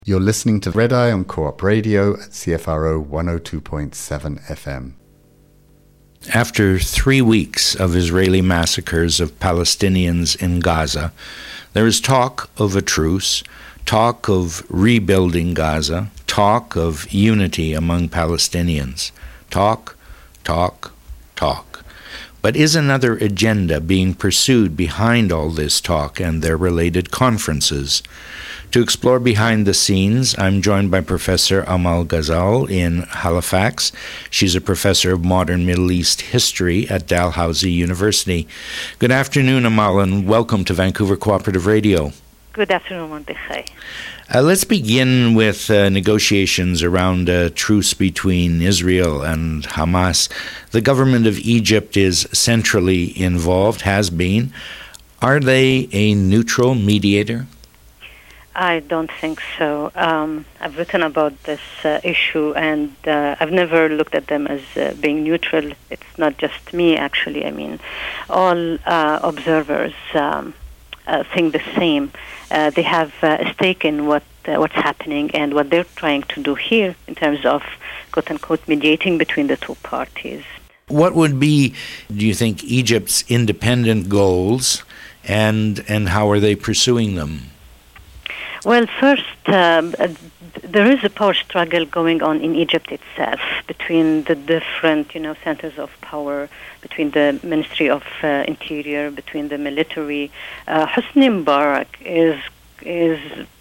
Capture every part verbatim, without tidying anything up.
You're listening to Red Eye on Co-op Radio at C F R O one oh two point seven F M. After three weeks of Israeli massacres of Palestinians in Gaza, there is talk of a truce, talk of rebuilding Gaza, talk of unity among Palestinians. Talk, talk, talk. But is another agenda being pursued behind all this talk and their related conferences? To explore behind the scenes, I'm joined by Professor Amal Ghazal in Halifax. She's a professor of modern Middle East history at Dalhousie University. Good afternoon, Amal, and welcome to Vancouver Cooperative Radio. Good afternoon, Mordechai. Uh, let's begin with uh, negotiations around a truce between Israel and Hamas. The government of Egypt is centrally involved, has been. Are they a neutral mediator? I don't think so. Um, I've written about this uh, issue, and uh, I've never looked at them as uh, being neutral. It's not just me, actually. I mean, all uh, observers um, uh, think the same. Uh, they have uh, a stake in what uh, what's happening and what they're trying to do here in terms of, quote-unquote, mediating between the two parties. What would be, do you think, Egypt's independent goals, and and how are they pursuing them? Well, first, um, uh, there is a power struggle going on in Egypt itself between the different, you know, centers of power, between the Ministry of uh, Interior, between the military. Uh, Hosni Mubarak is is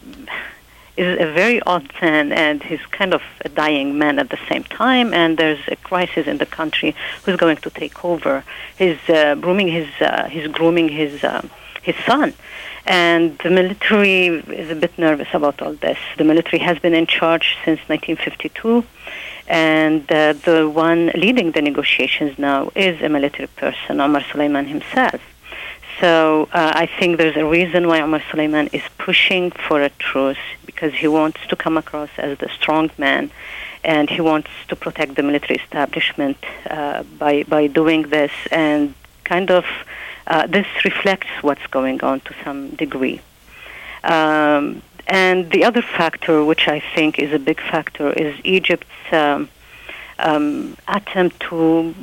is a very odd man, and he's kind of a dying man at the same time. And there's a crisis in the country. Who's going to take over? He's uh, grooming his uh, he's grooming his uh, his son. And the military is a bit nervous about all this. The military has been in charge since nineteen fifty-two, and uh, the one leading the negotiations now is a military person, Omar Suleiman himself. So uh, I think there's a reason why Omar Suleiman is pushing for a truce, because he wants to come across as the strong man, and he wants to protect the military establishment uh, by, by doing this, and kind of Uh, this reflects what's going on to some degree. Um, and the other factor, which I think is a big factor, is Egypt's um, um, attempt to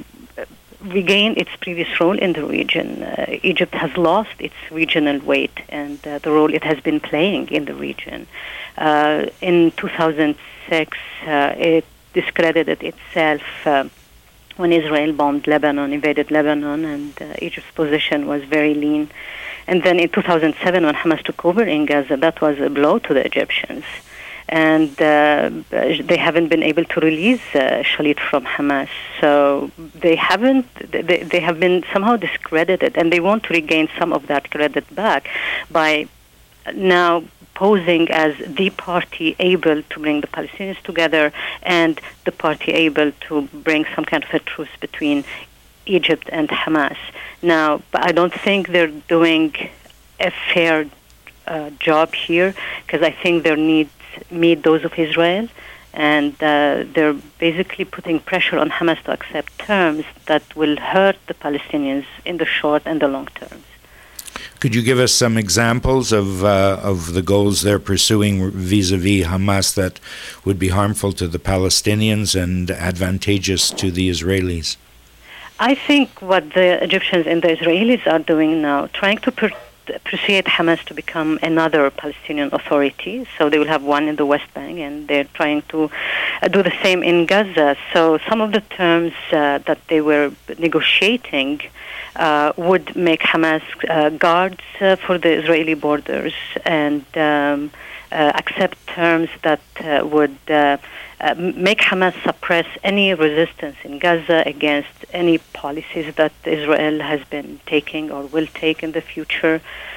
regain its previous role in the region. Uh, Egypt has lost its regional weight and uh, the role it has been playing in the region. Uh, in two thousand six, uh, it discredited itself uh, when Israel bombed Lebanon, invaded Lebanon, and uh, Egypt's position was very lean. And then in two thousand seven, when Hamas took over in Gaza, that was a blow to the Egyptians. And uh, they haven't been able to release uh, Shalit from Hamas. So they haven't, they, they have been somehow discredited, and they want to regain some of that credit back by now posing as the party able to bring the Palestinians together and the party able to bring some kind of a truce between Egypt and Hamas. Now, but I don't think they're doing a fair uh, job here, because I think their needs meet those of Israel, and uh, they're basically putting pressure on Hamas to accept terms that will hurt the Palestinians in the short and the long term. Could you give us some examples of uh, of the goals they're pursuing vis-a-vis Hamas that would be harmful to the Palestinians and advantageous to the Israelis? I think what the Egyptians and the Israelis are doing now, trying to per- persuade Hamas to become another Palestinian authority. So they will have one in the West Bank, and they're trying to uh, do the same in Gaza. So some of the terms uh, that they were negotiating Uh, would make Hamas uh, guards uh, for the Israeli borders, and um, uh, accept terms that uh, would uh, uh, make Hamas suppress any resistance in Gaza against any policies that Israel has been taking or will take in the future.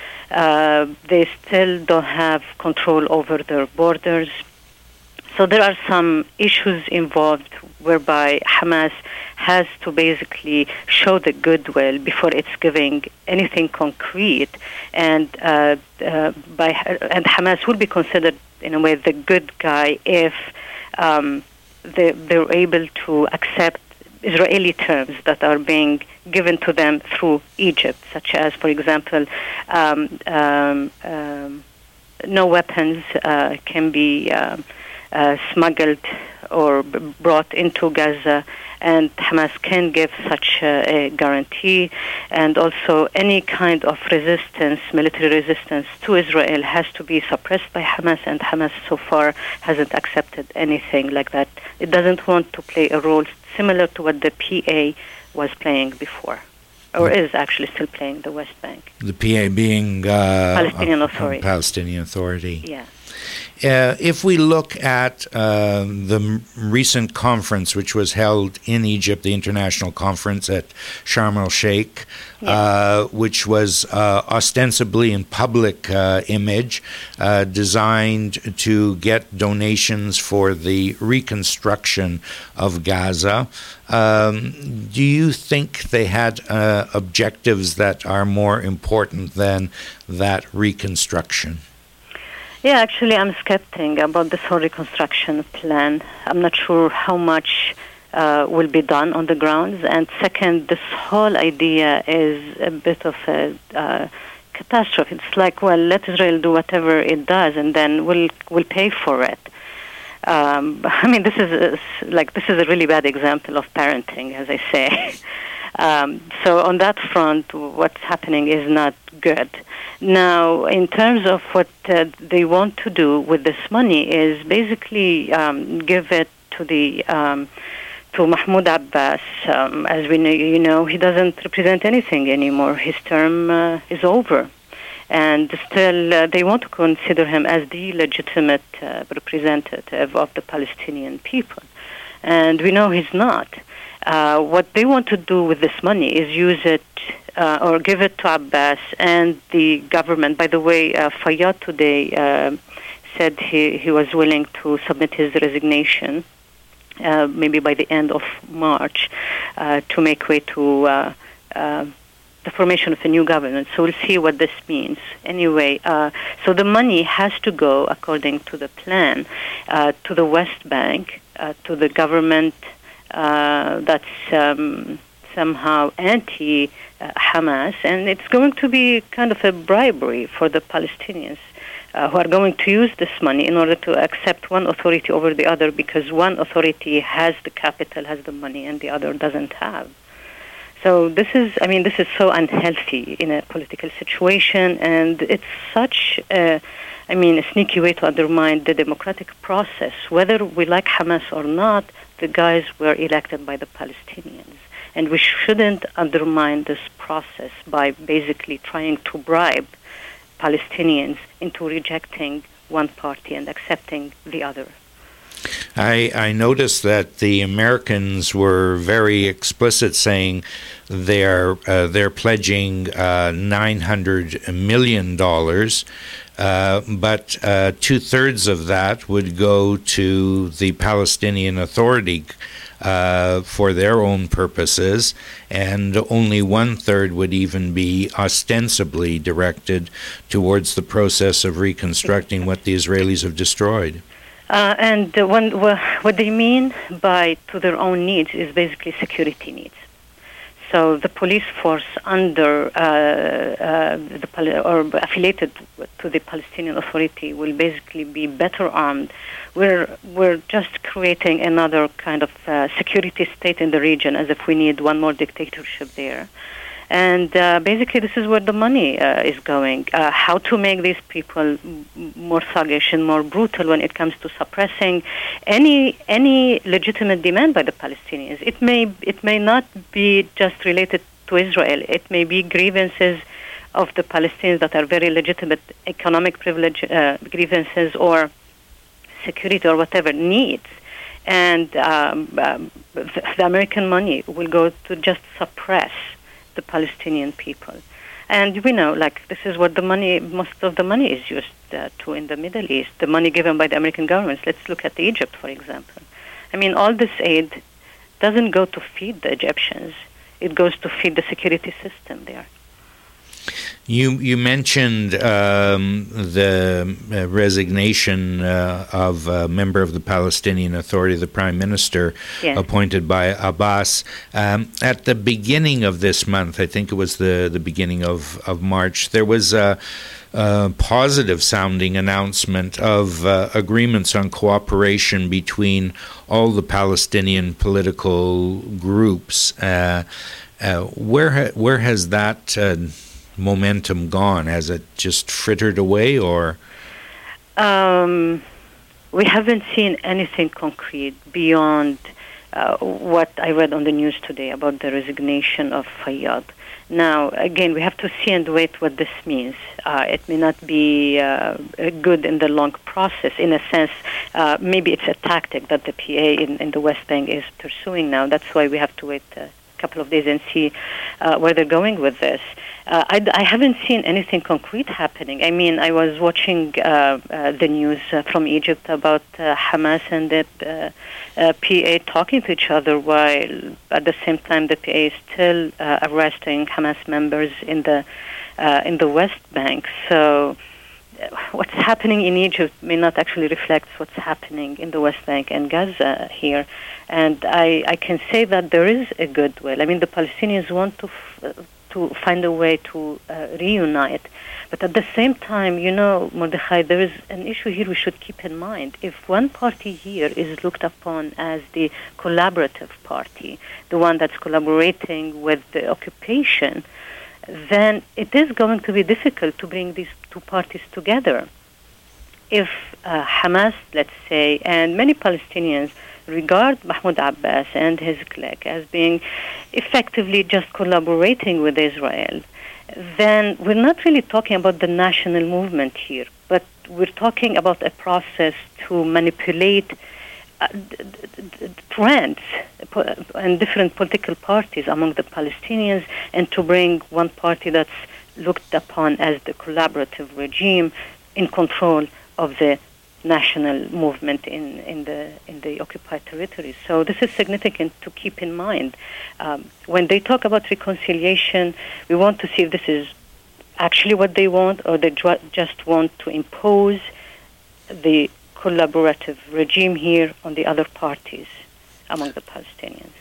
Uh, they still don't have control over their borders. So there are some issues involved whereby Hamas has to basically show the goodwill before it's giving anything concrete, and uh, uh, by and Hamas will be considered in a way the good guy if um, they, they're able to accept Israeli terms that are being given to them through Egypt, such as, for example, um, um, um, no weapons uh, can be uh, uh, smuggled or b- brought into Gaza, and Hamas can give such uh, a guarantee. And also any kind of resistance, military resistance to Israel has to be suppressed by Hamas, and Hamas so far hasn't accepted anything like that. It doesn't want to play a role similar to what the P A was playing before, or is actually still playing, the West Bank. The P A being uh, Palestinian a, Authority. A Palestinian Authority. Yeah. Uh, if we look at uh, the m- recent conference, which was held in Egypt, the international conference at Sharm el-Sheikh, yeah. uh, which was uh, ostensibly in public uh, image, uh, designed to get donations for the reconstruction of Gaza, um, do you think they had uh, objectives that are more important than that reconstruction? Yeah, actually, I'm skeptic about this whole reconstruction plan. I'm not sure how much uh, will be done on the grounds. And second, this whole idea is a bit of a uh, catastrophe. It's like, well, let Israel do whatever it does, and then we'll we'll pay for it. Um, I mean, this is a, like this is a really bad example of parenting, as I say. Um, so on that front, what's happening is not good. Now, in terms of what uh, they want to do with this money is basically um, give it to the um, to Mahmoud Abbas. Um, as we know, you know, he doesn't represent anything anymore. His term uh, is over. And still, uh, they want to consider him as the legitimate uh, representative of the Palestinian people. And we know he's not. Uh, what they want to do with this money is use it uh, or give it to Abbas and the government. By the way, uh, Fayyad today uh, said he, he was willing to submit his resignation, uh, maybe by the end of March, uh, to make way to uh, uh, the formation of a new government. So we'll see what this means. Anyway, uh, so the money has to go, according to the plan, uh, to the West Bank, uh, to the government uh, that's um, somehow anti-Hamas, and it's going to be kind of a bribery for the Palestinians uh, who are going to use this money in order to accept one authority over the other, because one authority has the capital, has the money, and the other doesn't have. So this is, I mean, this is so unhealthy in a political situation, and it's such, a, I mean, a sneaky way to undermine the democratic process. Whether we like Hamas or not, the guys were elected by the Palestinians, and we shouldn't undermine this process by basically trying to bribe Palestinians into rejecting one party and accepting the other. I, I noticed that the Americans were very explicit, saying they're uh, they're pledging uh, nine hundred million dollars, uh, but uh, two thirds of that would go to the Palestinian Authority uh, for their own purposes, and only one third would even be ostensibly directed towards the process of reconstructing what the Israelis have destroyed. Uh, and uh, when, uh, what they mean by to their own needs is basically security needs. So the police force under uh, uh, the Pal- or affiliated to the Palestinian Authority will basically be better armed. We're we're just creating another kind of uh, security state in the region, as if we need one more dictatorship there. And uh, basically, this is where the money uh, is going. Uh, how to make these people m- more thuggish and more brutal when it comes to suppressing any any legitimate demand by the Palestinians. It may it may not be just related to Israel. It may be grievances of the Palestinians that are very legitimate, economic privilege uh, grievances or security or whatever needs. And um, um, the, the American money will go to just suppress the Palestinian people. And we know, like, this is what the money, most of the money is used uh, to in the Middle East, the money given by the American governments. Let's look at Egypt, for example. I mean, all this aid doesn't go to feed the Egyptians. It goes to feed the security system there. You you mentioned um, the uh, resignation uh, of a member of the Palestinian Authority, the Prime Minister, yes. appointed by Abbas. Um, at the beginning of this month, I think it was the, the beginning of, of March, there was a, a positive-sounding announcement of uh, agreements on cooperation between all the Palestinian political groups. Uh, uh, where ha- where has that uh, momentum gone? Has it just frittered away, or? Um, we haven't seen anything concrete beyond uh, what I read on the news today about the resignation of Fayyad. Now, again, we have to see and wait what this means. Uh, it may not be uh, good in the long process. In a sense, uh, maybe it's a tactic that the P A in, in the West Bank is pursuing now. That's why we have to wait a couple of days and see uh, where they're going with this. Uh, I, I haven't seen anything concrete happening. I mean, I was watching uh, uh, the news uh, from Egypt about uh, Hamas and the uh, uh, P A talking to each other, while at the same time the P A is still uh, arresting Hamas members in the uh, in the West Bank. So uh, what's happening in Egypt may not actually reflect what's happening in the West Bank and Gaza here. And I, I can say that there is a goodwill. I mean, the Palestinians want to f- to find a way to uh, reunite. But at the same time, you know, Mordechai, there is an issue here we should keep in mind. If one party here is looked upon as the collaborative party, the one that's collaborating with the occupation, then it is going to be difficult to bring these two parties together. If uh, Hamas, let's say, and many Palestinians regard Mahmoud Abbas and his clique as being effectively just collaborating with Israel, then we're not really talking about the national movement here, but we're talking about a process to manipulate uh, d- d- d- trends and different political parties among the Palestinians, and to bring one party that's looked upon as the collaborative regime in control of the national movement in, in the in the occupied territories. So this is significant to keep in mind. Um, when they talk about reconciliation, we want to see if this is actually what they want, or they dr- just want to impose the collaborative regime here on the other parties among the Palestinians.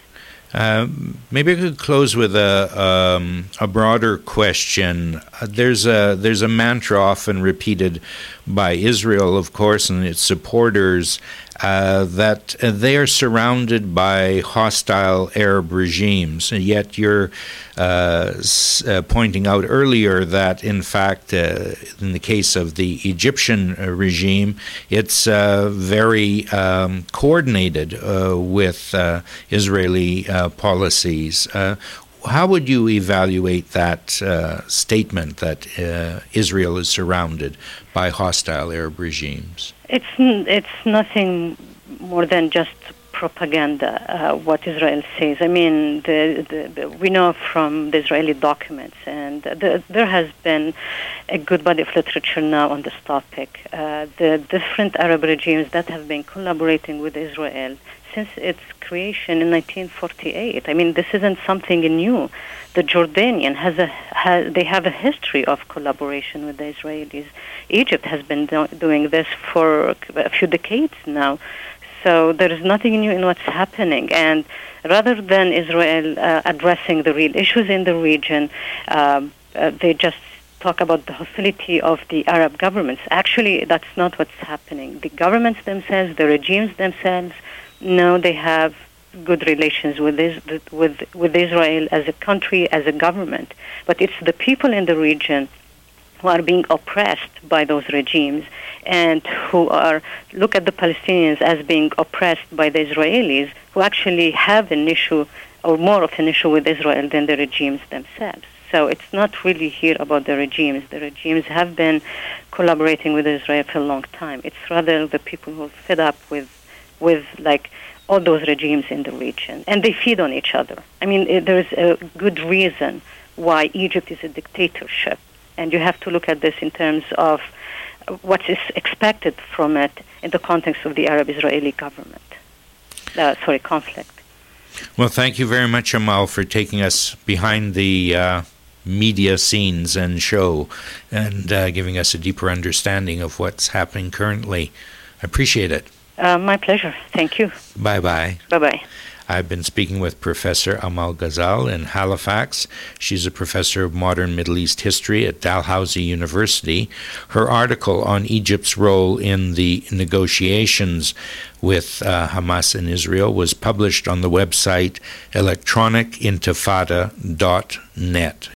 Um, maybe I could close with a um, a broader question. Uh, there's a there's a mantra often repeated by Israel, of course, and its supporters, uh, that uh, they are surrounded by hostile Arab regimes. And yet you're uh, s- uh, pointing out earlier that, in fact, uh, in the case of the Egyptian uh, regime, it's uh, very um, coordinated uh, with uh, Israeli uh, policies. Uh, How would you evaluate that uh, statement that uh, Israel is surrounded by hostile Arab regimes? It's it's nothing more than just propaganda, uh, what Israel says. I mean, the, the, the, we know from the Israeli documents, and the, there has been a good body of literature now on this topic. Uh, the different Arab regimes that have been collaborating with Israel since its creation in nineteen forty-eight. I mean, this isn't something new. The Jordanian has a has, they have a history of collaboration with the Israelis. Egypt has been do- doing this for a few decades now. So there is nothing new in what's happening. And rather than Israel uh, addressing the real issues in the region, um, uh, they just talk about the hostility of the Arab governments. Actually, that's not what's happening. The governments themselves, the regimes themselves, no, they have good relations with this, with with Israel as a country, as a government. But it's the people in the region who are being oppressed by those regimes, and who are look at the Palestinians as being oppressed by the Israelis, who actually have an issue, or more of an issue with Israel than the regimes themselves. So it's not really here about the regimes. The regimes have been collaborating with Israel for a long time. It's rather the people who are fed up with with like all those regimes in the region, and they feed on each other. I mean, there's a good reason why Egypt is a dictatorship, and you have to look at this in terms of what is expected from it in the context of the Arab-Israeli government, uh, sorry, conflict. Well, thank you very much, Amal, for taking us behind the uh, media scenes and show, and uh, giving us a deeper understanding of what's happening currently. I appreciate it. Uh, my pleasure. Thank you. Bye-bye. Bye-bye. I've been speaking with Professor Amal Ghazal in Halifax. She's a professor of modern Middle East history at Dalhousie University. Her article on Egypt's role in the negotiations with uh, Hamas and Israel was published on the website electronic intifada dot net.